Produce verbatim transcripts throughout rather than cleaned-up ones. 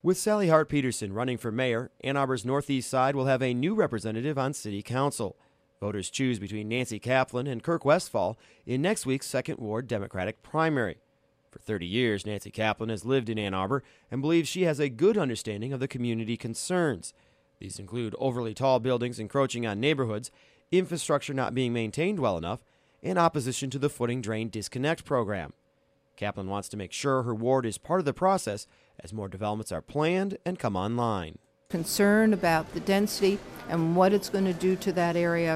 With Sally Hart Peterson running for mayor, Ann Arbor's northeast side will have a new representative on city council. Voters choose between Nancy Kaplan and Kirk Westfall in next week's second Ward Democratic primary. For thirty years, Nancy Kaplan has lived in Ann Arbor and believes she has a good understanding of the community concerns. These include overly tall buildings encroaching on neighborhoods, infrastructure not being maintained well enough, and opposition to the footing drain disconnect program. Kaplan wants to make sure her ward is part of the process as more developments are planned and come online. Concern about the density and what it's going to do to that area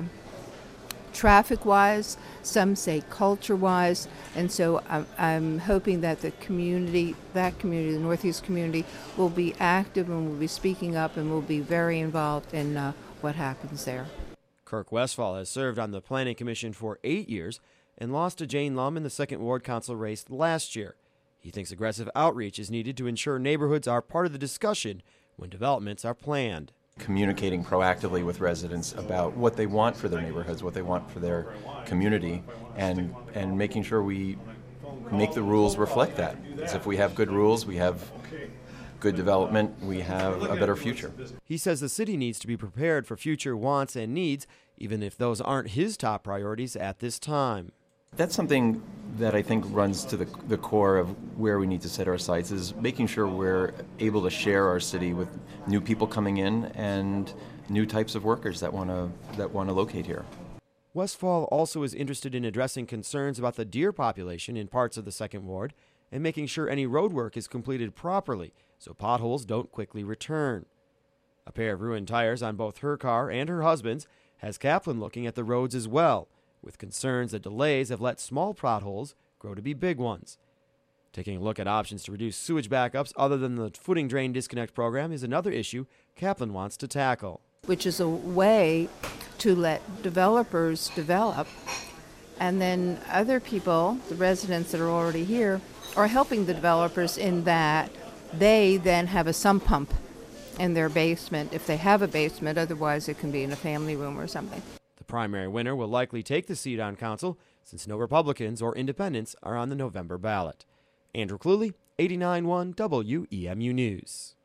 traffic-wise, some say culture-wise, and so I'm, I'm hoping that the community, that community, the Northeast community, will be active and will be speaking up and will be very involved in uh, what happens there. Kirk Westfall has served on the Planning Commission for eight years and lost to Jane Lum in the second Ward Council race last year. He thinks aggressive outreach is needed to ensure neighborhoods are part of the discussion when developments are planned. Communicating proactively with residents about what they want for their neighborhoods, what they want for their community, and and making sure we make the rules reflect that. Because if we have good rules, we have good development, we have a better future. He says the city needs to be prepared for future wants and needs, even if those aren't his top priorities at this time. That's something that I think runs to the, the core of where we need to set our sights, is making sure we're able to share our city with new people coming in and new types of workers that want to that want to locate here. Westfall also is interested in addressing concerns about the deer population in parts of the second Ward and making sure any road work is completed properly so potholes don't quickly return. A pair of ruined tires on both her car and her husband's has Kaplan looking at the roads as well, with concerns that delays have let small potholes grow to be big ones. Taking a look at options to reduce sewage backups other than the footing drain disconnect program is another issue Kaplan wants to tackle. Which is a way to let developers develop, and then other people, the residents that are already here, are helping the developers in that they then have a sump pump in their basement if they have a basement. Otherwise it can be in a family room or something. The primary winner will likely take the seat on council since no Republicans or independents are on the November ballot. Andrew Cluley, eighty-nine point one W E M U News.